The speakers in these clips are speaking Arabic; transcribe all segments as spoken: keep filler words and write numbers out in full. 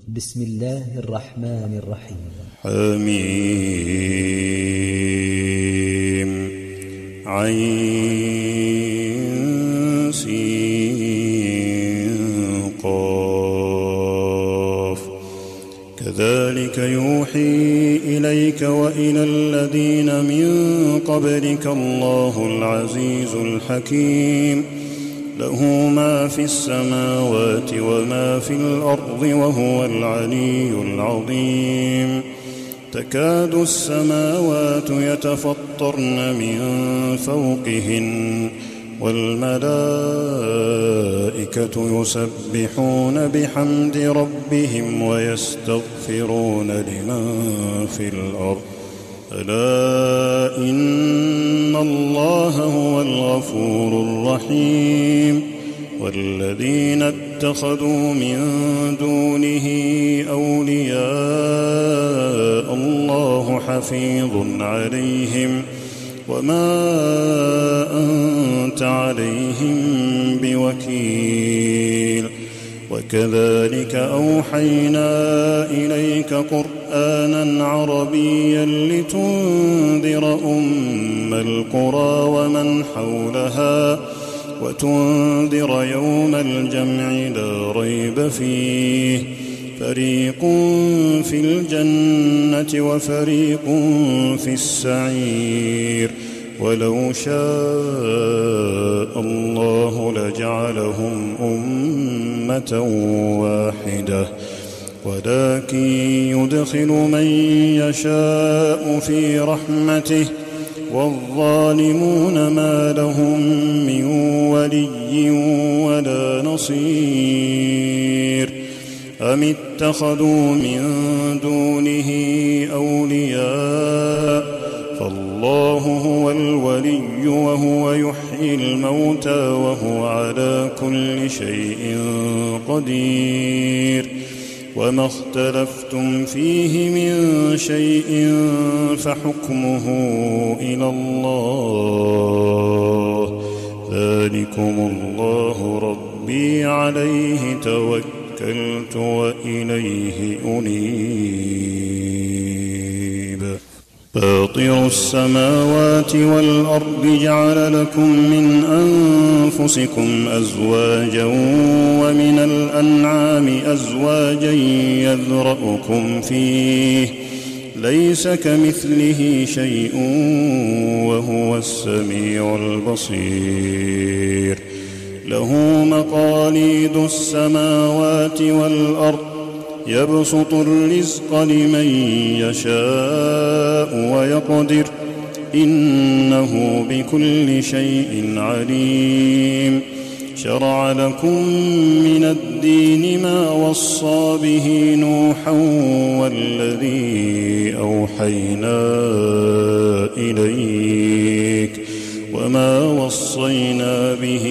بسم الله الرحمن الرحيم. حميم عين سين قاف. كذلك يوحي إليك وإلى الذين من قبلك الله العزيز الحكيم، له ما في السماوات وما في الأرض وهو العلي العظيم. تكاد السماوات يتفطرن من فوقهن والملائكة يسبحون بحمد ربهم ويستغفرون لمن في الأرض، ألا إن الله هو الغفور الرحيم. والذين اتخذوا من دونه أولياء الله حفيظ عليهم وما أنت عليهم بوكيل. وكذلك أوحينا إليك قرآنا عربيا لتنذر أم القرى ومن حولها وتنذر يوم الجمع لا ريب فيه، فريق في الجنة وفريق في السعير. ولو شاء الله لجعلهم أمة واحدة، ولكن يدخل من يشاء في رحمته، والظالمون ما لهم من ولي ولا نصير. أم اتخذوا من دونه أولياء، فالله هو الولي وهو يحيي الموتى وهو على كل شيء قدير. وما اختلفتم فيه من شيء فحكمه إلى الله، ذلكم الله ربي عليه توكلت وإليه أنيب. فاطر السماوات والأرض جعل لكم من أنفسكم أزواجا ومن الأنعام أزواجا يذرأكم فيه، ليس كمثله شيء وهو السميع البصير. له مقاليد السماوات والأرض، يبسط الرزق لمن يشاء ويقدر، إنه بكل شيء عليم. شرع لكم من الدين ما وصى به نوحا والذي أوحينا إليك وما وصينا به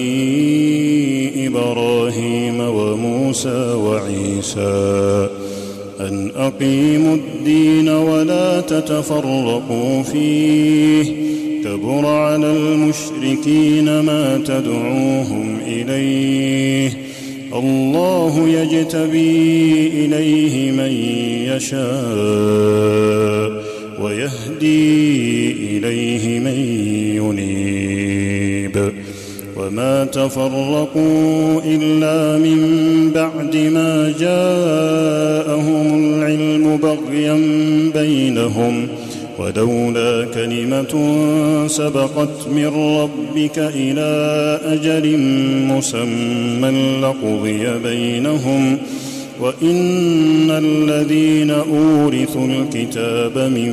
إبراهيم وموسى وعيسى، أن أقيموا الدين ولا تتفرقوا فيه، كبر على المشركين ما تدعوهم إليه. الله يجتبي إليه من يشاء ويهدي إليه من ينيب. وما تفرقوا إلا من بعد ما جاءهم العلم بغيا بينهم، ولولا كلمة سبقت من ربك إلى أجل مسمى لقضي بينهم، وإن الذين أورثوا الكتاب من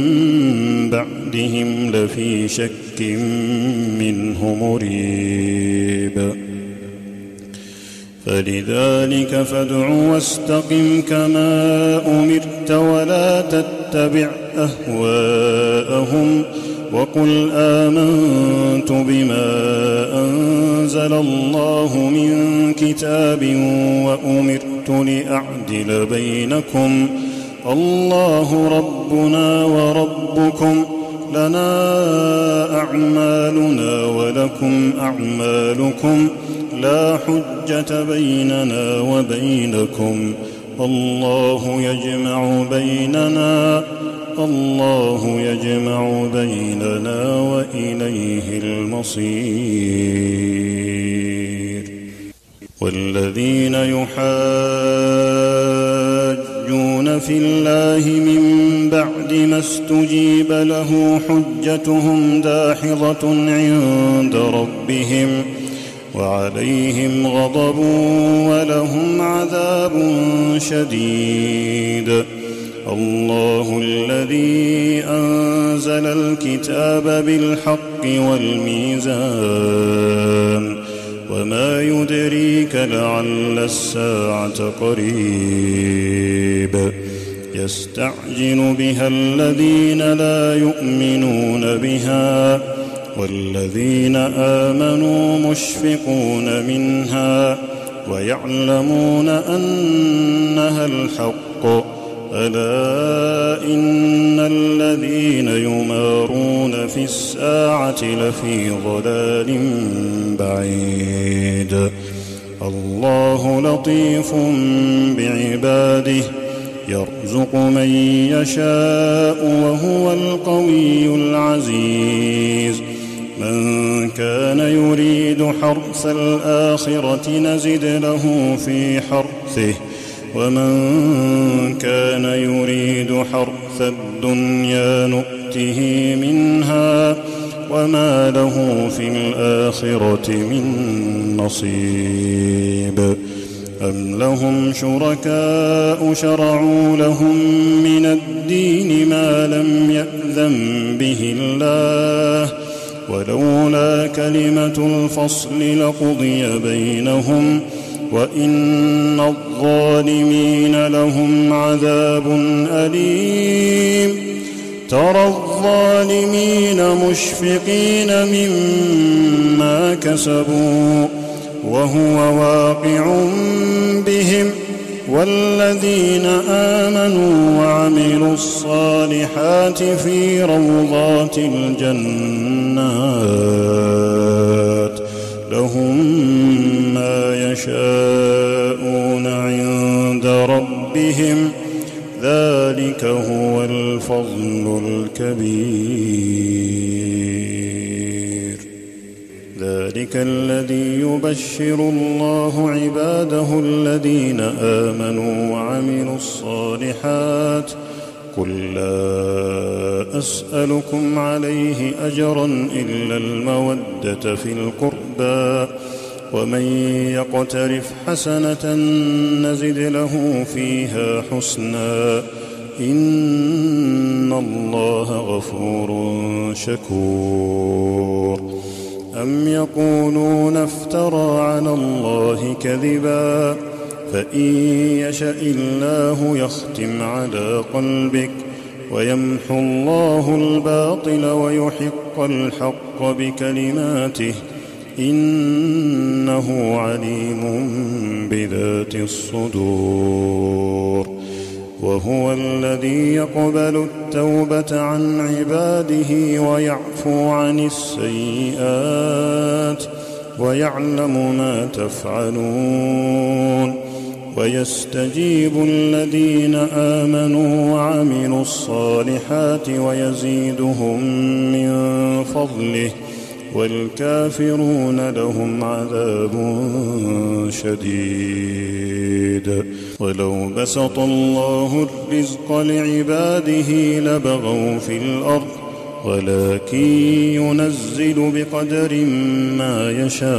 بعدهم لفي شك منه مريب. فلذلك فادع واستقم كما أمرت ولا تتبع أهواءهم، وقل آمنت بما أنزل الله من كتاب وأمرت لأعدل بينكم، الله ربنا وربكم، لنا أعمالنا ولكم أعمالكم، لا حجة بيننا وبينكم، الله يجمع بيننا الله يجمع بيننا وإليه المصير. والذين يحاجون في الله من بعد ما استجيب له حجتهم داحضة عند ربهم وعليهم غضب ولهم عذاب شديد. الله الذي أنزل الكتاب بالحق والميزان وما يدريك لعل الساعة قريب. يستعجل بها الذين لا يؤمنون بها والذين آمنوا مشفقون منها ويعلمون أنها الحق. ألا إن الذين يمارون في الساعة لفي ضلال بعيد. الله لطيف بعباده يرزق من يشاء وهو القوي العزيز. من كان يريد حرث الآخرة نزد له في حرثه ومن كان يريد حرث الدنيا نؤته منها وما له في الآخرة من نصيب. أم لهم شركاء شرعوا لهم من الدين ما لم يأذن به الله ولولا كلمة الفصل لقضي بينهم وإن الظالمين لهم عذاب أليم. ترى الظالمين مشفقين مما كسبوا وهو واقع بهم والذين آمنوا وعملوا الصالحات في روضات الجنات لهم ما يشاءون عند ربهم ذلك هو الفضل الكبير. ذلك الذي يبشر الله عباده الذين آمنوا وعملوا الصالحات قل لا أسألكم عليه أجرا إلا المودة في القربى ومن يقترف حسنة نزد له فيها حسنا إن الله غفور شكور. أم يقولون افترى على الله كذبا فإن يشأ الله يختم على قلبك ويمحو الله الباطل ويحق الحق بكلماته إنه عليم بذات الصدور. وهو الذي يقبل التوبة عن عباده ويعفو عن السيئات ويعلم ما تفعلون ويستجيب الذين آمنوا وعملوا الصالحات ويزيدهم من فضله والكافرون لهم عذاب شديد. ولو بسط الله الرزق لعباده لبغوا في الأرض ولكن ينزل بقدر ما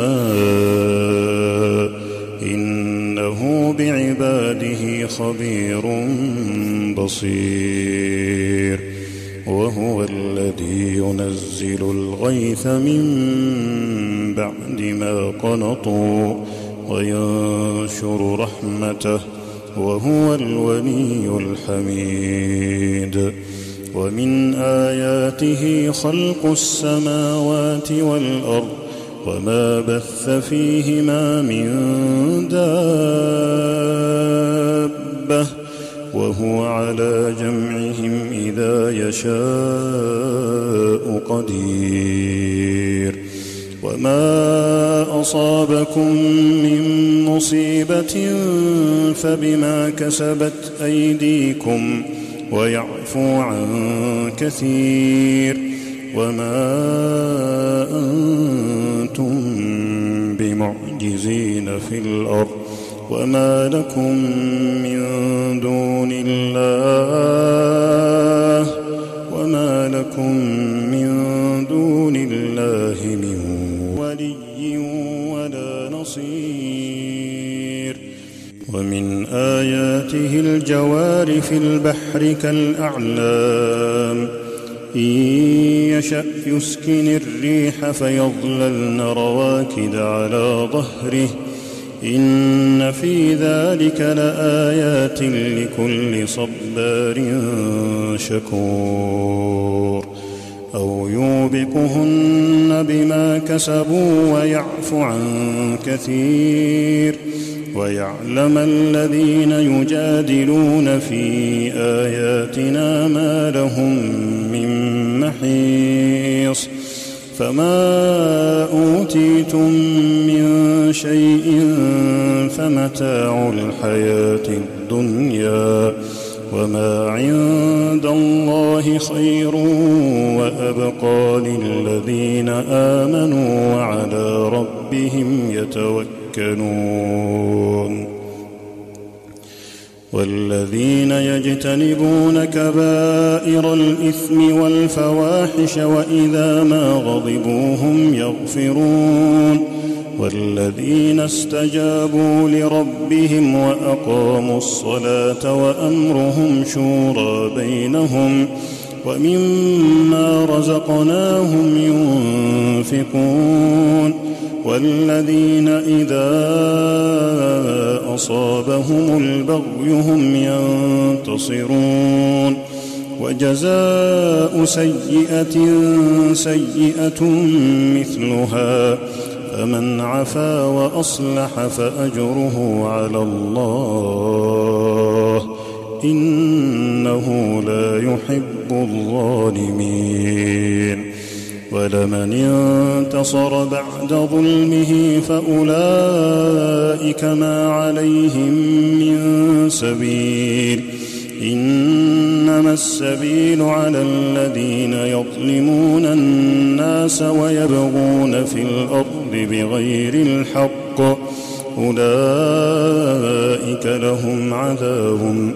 يشاء إنه بعباده خبير بصير. وهو الذي ينزل الغيث من بعد ما قنطوا وينشر رحمته وهو الولي الحميد. ومن آياته خلق السماوات والأرض وما بث فيهما من دابة وهو على جمعهم إذا يشاء قدير. وما أصابكم من مصيبة فبما كسبت أيديكم ويعفو عن كثير وما أنتم بمعجزين في الأرض وما لكم من دون الله وما لكم من دون الله من ولي ولا نصير. ومن آياته الجوار في البحر كالأعلام إن يشأ يسكن الريح فيظللن رواكد على ظهره إن في ذلك لآيات لكل صبار شكور. أو يوبقهن بما كسبوا ويعفو عن كثير ويعلم الذين يجادلون في آياتنا ما لهم من محيص. فما أوتيتم من شيء فمتاع الحياة الدنيا وما عند الله خير وأبقى للذين آمنوا وعلى ربهم يتوكلون. والذين يجتنبون كبائر الإثم والفواحش وإذا ما غضبوا هم يغفرون. والذين استجابوا لربهم وأقاموا الصلاة وأمرهم شورى بينهم ومما رزقناهم ينفقون. والذين إذا أصابهم البغي هم ينتصرون. وجزاء سيئة سيئة مثلها فمن عفا وأصلح فأجره على الله إنه لا يحب الظالمين. ولمن انتصر بعد ظلمه فأولئك ما عليهم من سبيل إنما السبيل على الذين يظلمون الناس ويبغون في الأرض بغير الحق أولئك لهم عذاب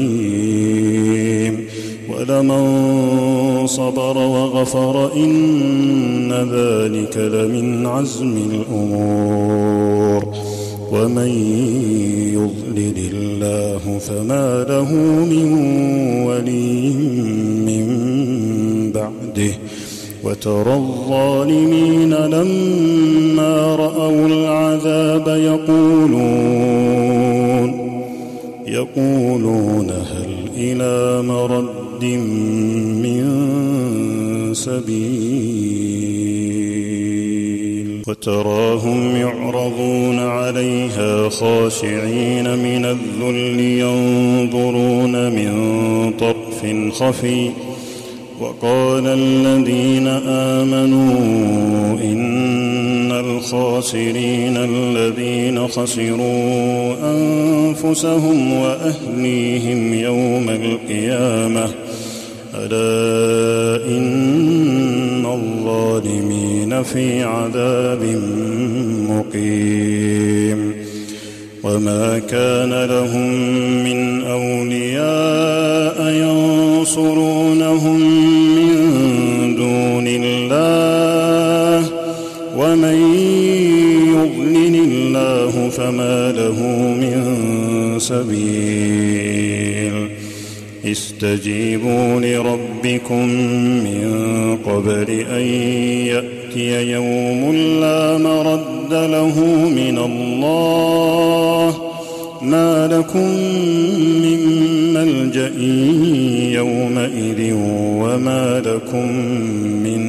أليم. ولمن صبر وغفر إن ذلك لمن عزم الأمور. ومن يضلل الله فما له من ولي من بعده. وترى الظالمين لما رأوا العذاب يقولون يقولون هل إلى مرد من سبيل. وتراهم يعرضون عليها خاشعين من الذل ينظرون من طرف خفي. وقال الذين آمنوا إن الخاسرين الذين خسروا أنفسهم وأهليهم يوم القيامة ألا إن الظالمين في عذاب مقيم. وما كان لهم من أولياء ينصرونهم من دون الله ومن يضلل الله فما له من سبيل. استجيبوا لربكم من قبل أن يأتي يوم لا مرد له من الله ما لكم من ملجأ يومئذ وما لكم من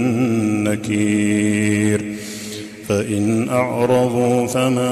نكير. فإن أعرضوا فما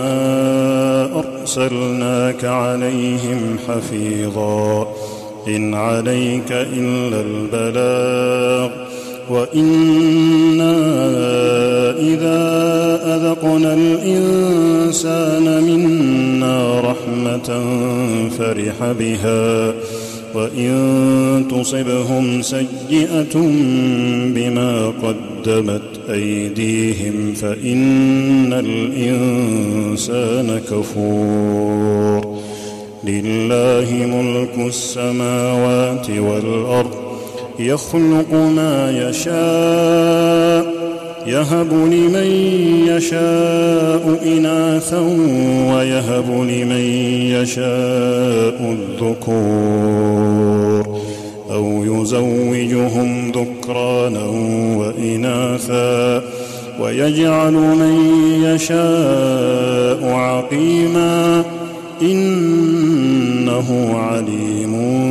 أرسلناك عليهم حفيظا إن عليك إلا البلاغ وإنا إذا أذقنا الإنسان منا رحمة فرح بها وإن تصبهم سيئة بما قدمت أيديهم فإن الإنسان كفور. لله ملك السماوات والأرض يخلق ما يشاء يهب لمن يشاء إناثا ويهب لمن يشاء الذكور أو يزوجهم ذكرانا وإناثا ويجعل من يشاء عقيما إنه عليم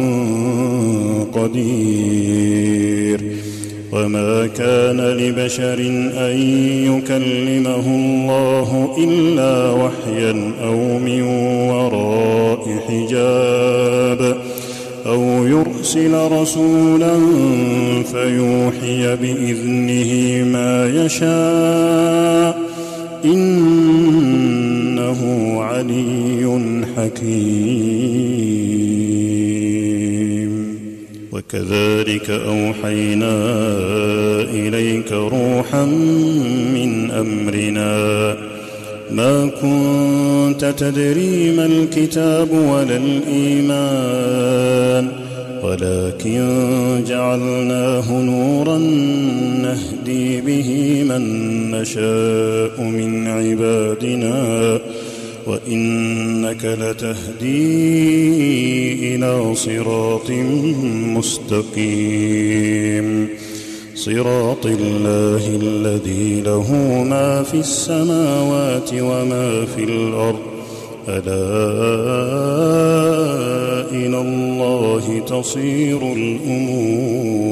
قدير. وما كان لبشر أن يكلمه الله إلا وحيا أو من وراء حجاب أو يرسل رسولا فيوحي بإذنه ما يشاء إنه علي حكيم. وكذلك أوحينا إليك روحا من أمرنا ما كنت تدري ما الكتاب ولا الإيمان ولكن جعلناه نورا نهدي به من نشاء من عبادنا وإنك لتهدي إلى صراط مستقيم صراط الله الذي له ما في السماوات وما في الأرض ألا إلى الله تصير الأمور.